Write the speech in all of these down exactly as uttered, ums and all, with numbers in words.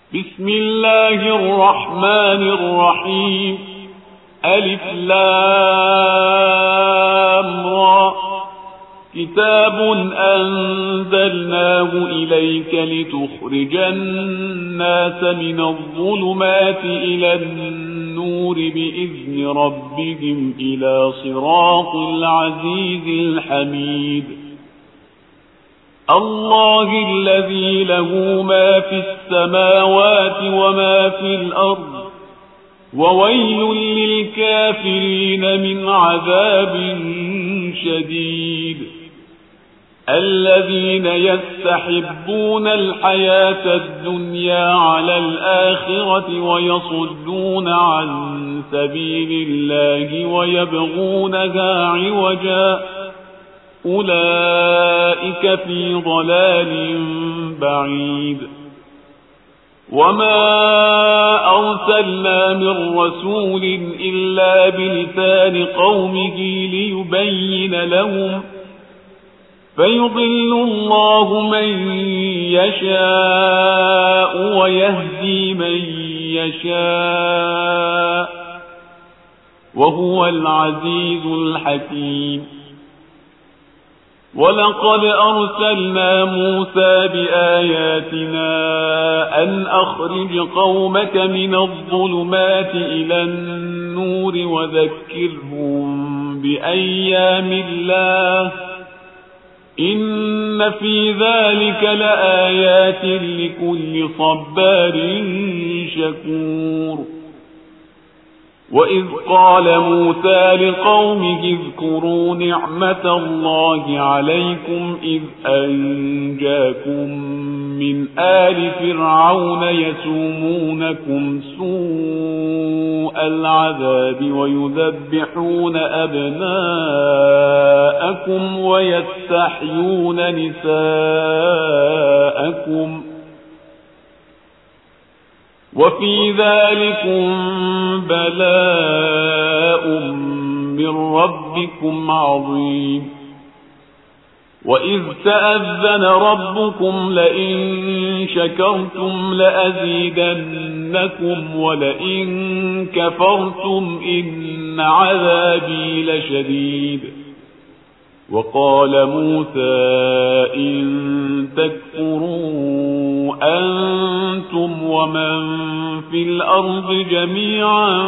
بسم الله الرحمن الرحيم. ألف لام را. كتاب أنزلناه إليك لتخرج الناس من الظلمات إلى النور بإذن ربهم إلى صراط العزيز الحميد. الله الذي له ما في السماوات وما في الأرض، وويل للكافرين من عذاب شديد. الذين يستحبون الحياة الدنيا على الآخرة ويصدون عن سبيل الله ويبغونها عوجا، أولئك في ضلال بعيد. وما أرسلنا من رسول إلا بلسان قومه ليبين لهم، فيضل الله من يشاء ويهدي من يشاء، وهو العزيز الحكيم. ولقد أرسلنا موسى بآياتنا أن أخرج قومك من الظلمات إلى النور وذكرهم بأيام الله، إن في ذلك لآيات لكل صبار شكور. وإذ قال موسى لقومه اذكروا نعمة الله عليكم إذ أنجاكم من آل فرعون يسومونكم سوء العذاب ويذبحون أبناءكم ويستحيون نساءكم، وفي ذلكم بلاء من ربكم عظيم. وإذ تأذن ربكم لئن شكرتم لأزيدنكم ولئن كفرتم إن عذابي لشديد. وقال موسى إن تكفروا أنتم ومن في الأرض جميعا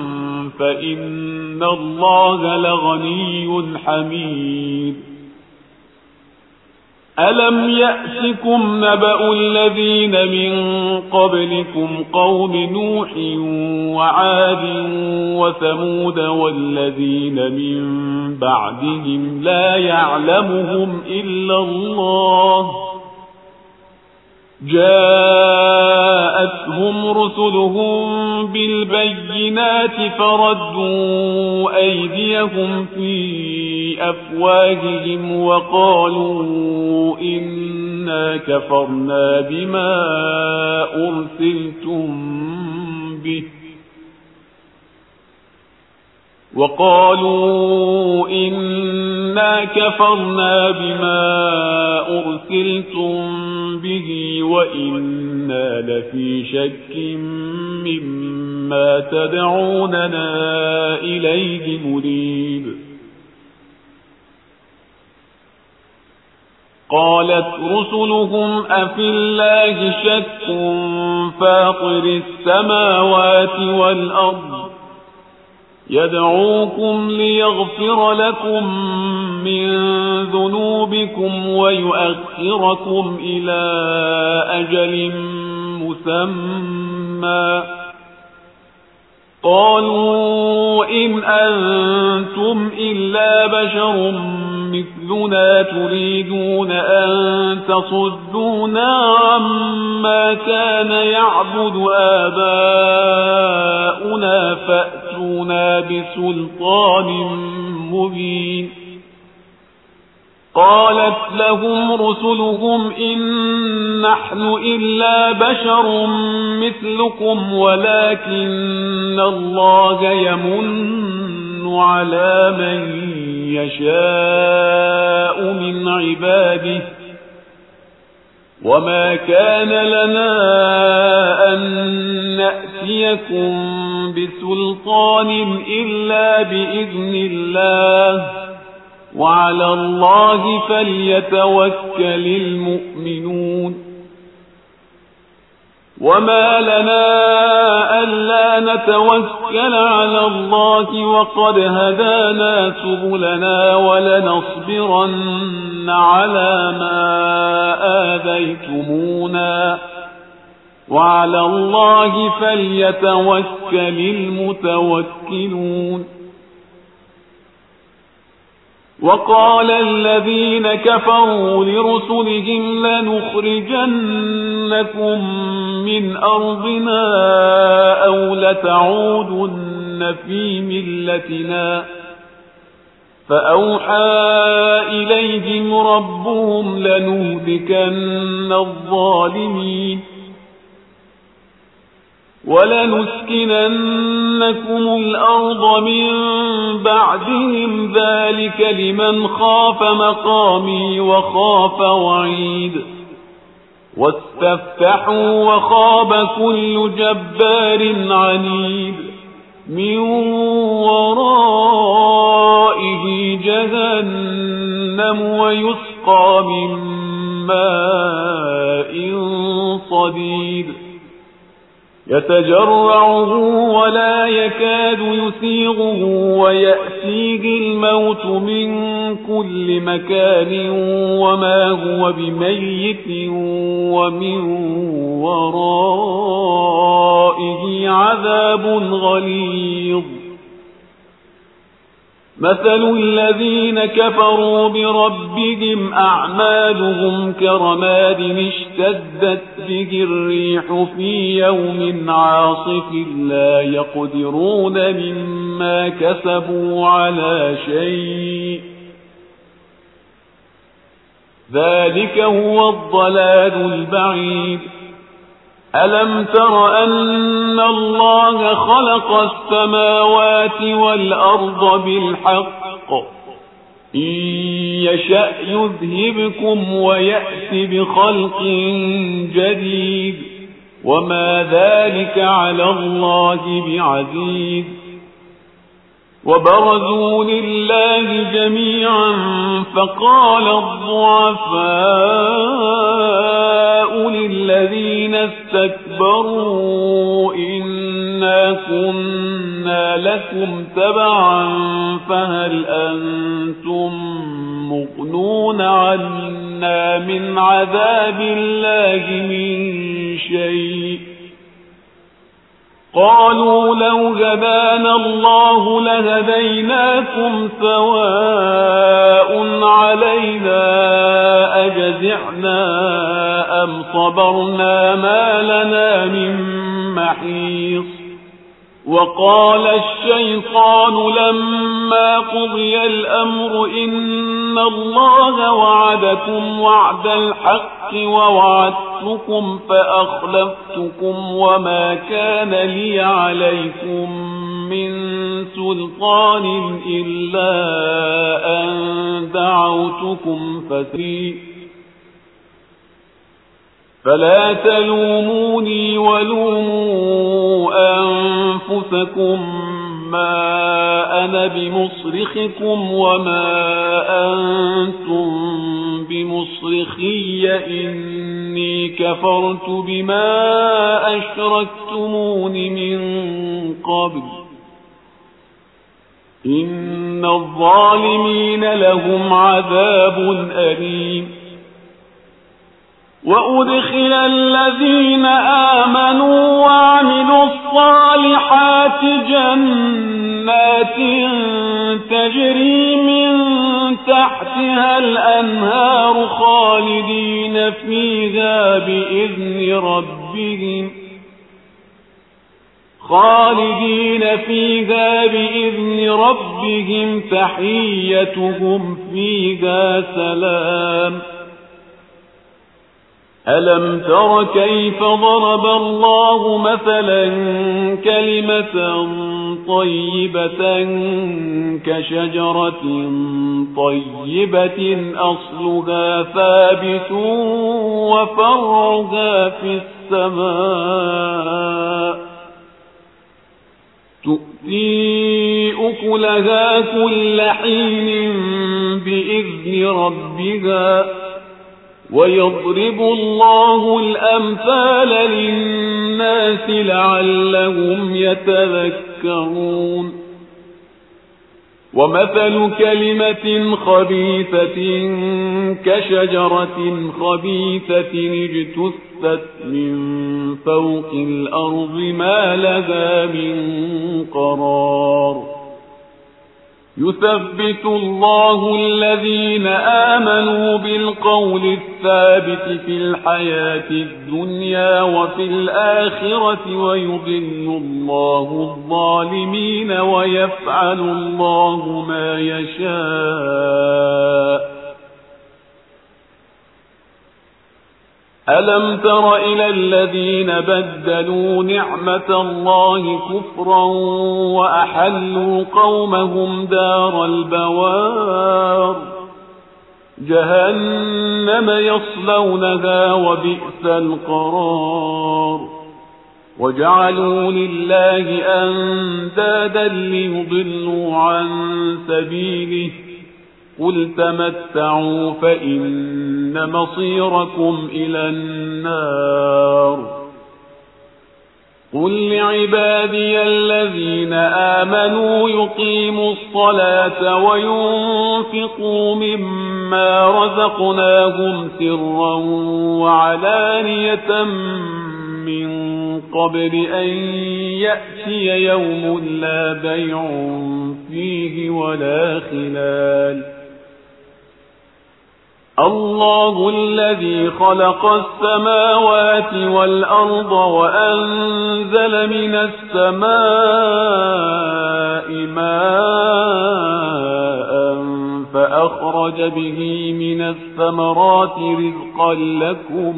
فإن الله لغني حميد. ألم يأتكم نبأ الذين من قبلكم قوم نوح وعاد وثمود والذين من بعدهم لا يعلمهم إلا الله، جاءتهم رسلهم بالبينات فردوا أيديهم في أفواههم وقالوا إنا كفرنا بما أرسلتم به وقالوا إنا كفرنا بما أرسلتم به وإنا لفي شك مما تدعوننا إليه مريب. قالت رسلهم أفي الله شك فاطر السماوات والأرض يدعوكم ليغفر لكم من ذنوبكم ويؤخركم إلى أجل مسمى، قالوا إن أنتم إلا بشر مثلنا تريدون أن تصدونا عما كان يعبد آباؤنا فأتونا بسلطان مبين. قالت لهم رسلهم إن نحن إلا بشر مثلكم ولكن الله يمن على من يشاء من عباده وما كان لنا أن نأتيكم بسلطان إلا بإذن الله وعلى الله فليتوكل المؤمنون وما لنا ألا نتوكل على الله وقد هدانا سبلنا ولنصبرن على ما آذيتمونا وعلى الله فليتوكل المتوكلون وقال الذين كفروا لرسلهم لنخرجنكم من أرضنا أو لتعودن في ملتنا فأوحى إليهم ربهم لنهلكن الظالمين ولنسكننكم الأرض من بعدهم ذلك لمن خاف مقامي وخاف وعيد واستفتحوا وخاب كل جبار عنيد من ورائه جهنم ويسقى من ماء صديد يتجرعه ولا يكاد يسيغه ويأتيه الموت من كل مكان وما هو بميت ومن ورائه عذاب غليظ مثل الذين كفروا بربهم أعمالهم كرماد اشتدت به الريح في يوم عاصف لا يقدرون مما كسبوا على شيء ذلك هو الضلال البعيد ألم تر أن الله خلق السماوات والأرض بالحق إن يشأ يذهبكم ويأت بخلق جديد وما ذلك على الله بعزيز وبرزوا لله جميعا فقال الضعفاء للذين استكبروا إنا كنا لكم تبعا فهل أنتم مغنون عنا من عذاب الله من شيء قالوا لو هدانا الله لهديناكم سواء علينا أجزعنا أم صبرنا ما لنا من محيص وقال الشيطان لما قضي الأمر إن الله وعدكم وعد الحق ووعدتكم فأخلفتكم وما كان لي عليكم من سلطان إلا أن دعوتكم فتري فلا تلوموني ولوموا أنفسكم ما أنا بمصرخكم وما أنتم بمصرخي إني كفرت بما أشركتمون من قبل إن الظالمين لهم عذاب أليم وأدخل الذين آمنوا وعملوا الصالحات جنات تجري من تحتها الأنهار خالدين فيها بإذن ربهم خالدين فيها بإذن ربهم تحيتهم فيها سلام ألم تر كيف ضرب الله مثلا كلمة طيبة كشجرة طيبة أصلها ثابت وفرعها في السماء تؤتي أكلها كل حين بإذن ربها ويضرب الله الأمثال للناس لعلهم يتذكرون ومثل كلمة خبيثة كشجرة خبيثة اجتثت من فوق الأرض ما لها من قرار يثبت الله الذين آمنوا بالقول الثابت في الحياة الدنيا وفي الآخرة ويضل الله الظالمين ويفعل الله ما يشاء ألم تر إلى الذين بدلوا نعمة الله كفرا وأحلوا قومهم دار البوار جهنم يصلونها وبئس القرار وجعلوا لله أندادا ليضلوا عن سبيله قل تمتعوا فإن مصيركم إلى النار قل لعبادي الذين آمنوا يقيموا الصلاة وينفقوا مما رزقناهم سرا وعلانية من قبل أن يأتي يوم لا بيع فيه ولا خلال الله الذي خلق السماوات والأرض وأنزل من السماء ماء فأخرج به من الثمرات رزقا لكم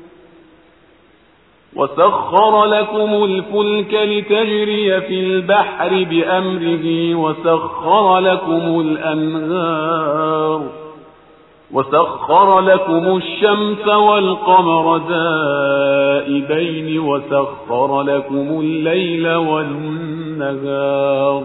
وسخر لكم الفلك لتجري في البحر بأمره وسخر لكم الأنهار وسخر لكم الشمس والقمر دائبين وسخر لكم الليل والنهار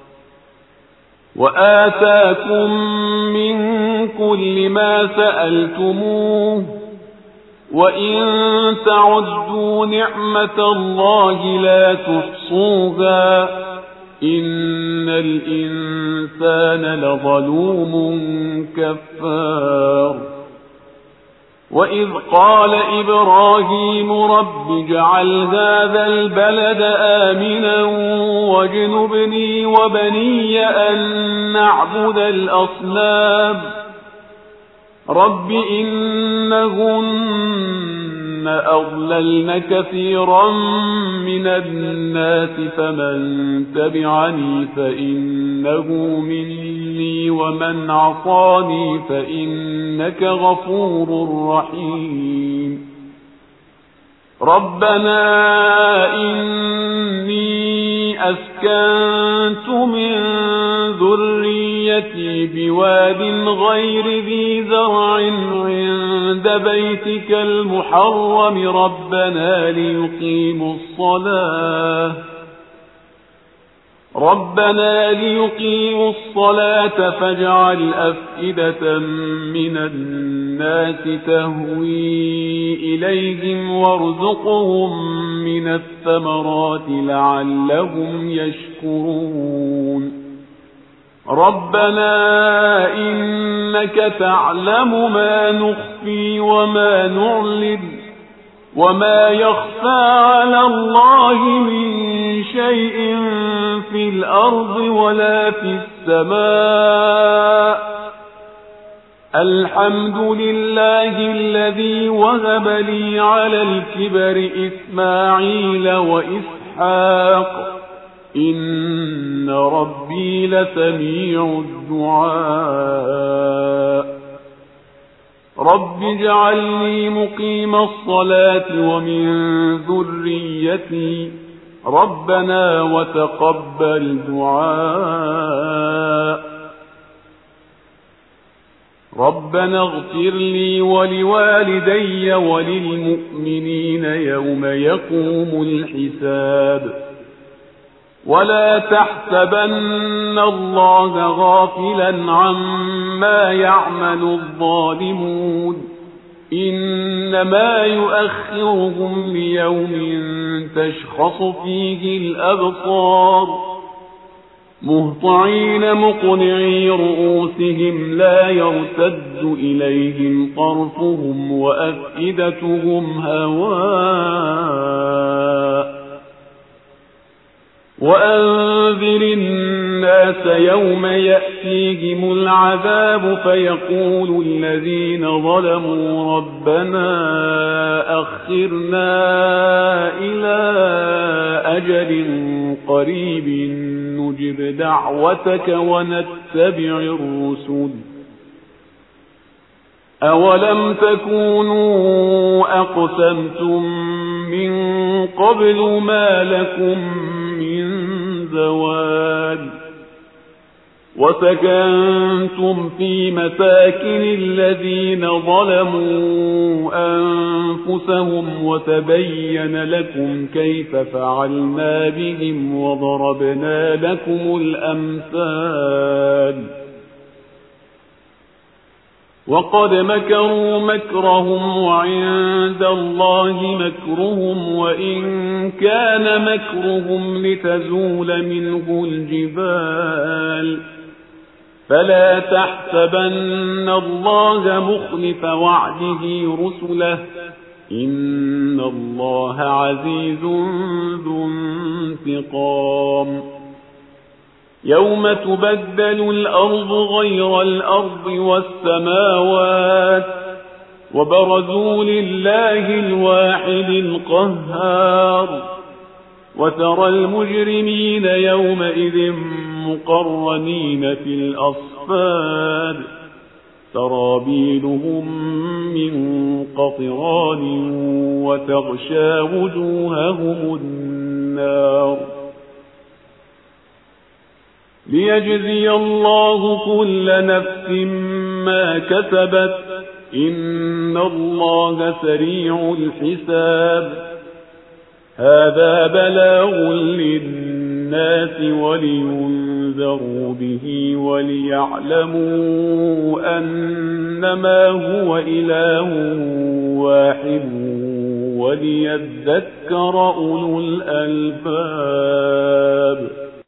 وآتاكم من كل ما سألتموه وإن تعدوا نعمة الله لا تحصوها إن الإنسان لظلوم كفار وإذ قال إبراهيم رب اجعل هذا البلد آمنا واجنبني وبني أن نعبد الأصنام رب إنهن أضللن كثيرا من الناس فمن تبعني فإنه مني ومن عصاني فإنك غفور رحيم ربنا إني أسكنت من ذريتي بواد غير ذي زرع عند بيتك المحرم ربنا ليقيموا الصلاة ربنا ليقيموا الصلاة فاجعل أفئدة من الناس تهوي إليهم وارزقهم من الثمرات لعلهم يشكرون ربنا إنك تعلم ما نخفي وما نعلن وما يخفى على الله من شيء في الأرض ولا في السماء الحمد لله الذي وهب لي على الكبر إسماعيل وإسحاق إن ربي لسميع الدعاء رب اجعلني مقيم الصلاة ومن ذريتي ربنا وتقبل دعاء ربنا اغفر لي ولوالدي وللمؤمنين يوم يقوم الحساب ولا تحسبن الله غافلا عما يعمل الظالمون إنما يؤخرهم ليوم تشخص فيه الأبصار مهطعين مقنعي رؤوسهم لا يرتد إليهم طرفهم وأفئدتهم هواء وأنذر الناس يوم يأتيهم العذاب فيقول الذين ظلموا ربنا أخرنا إلى أجل قريب نجب دعوتك ونتبع الرسل أولم تكونوا أقسمتم من قبل ما لكم من زوال وسكنتم في مساكن الذين ظلموا أنفسهم وتبين لكم كيف فعلنا بهم وضربنا لكم الأمثال وقد مكروا مكرهم وعند الله مكرهم وإن كان مكرهم لتزول منه الجبال فلا تحسبن الله مخلف وعده رسله إن الله عزيز ذو انتقام يوم تبدل الأرض غير الأرض والسماوات وبرزوا لله الواحد القهار وترى المجرمين يومئذ مقرنين في الأصفاد سرابيلهم من قطران وتغشى وجوههم النار ليجزي الله كل نفس ما كسبت إن الله سريع الحساب هذا بلاغ للناس ولينذروا به وليعلموا أنما هو إله واحد وليذكر أولو الألباب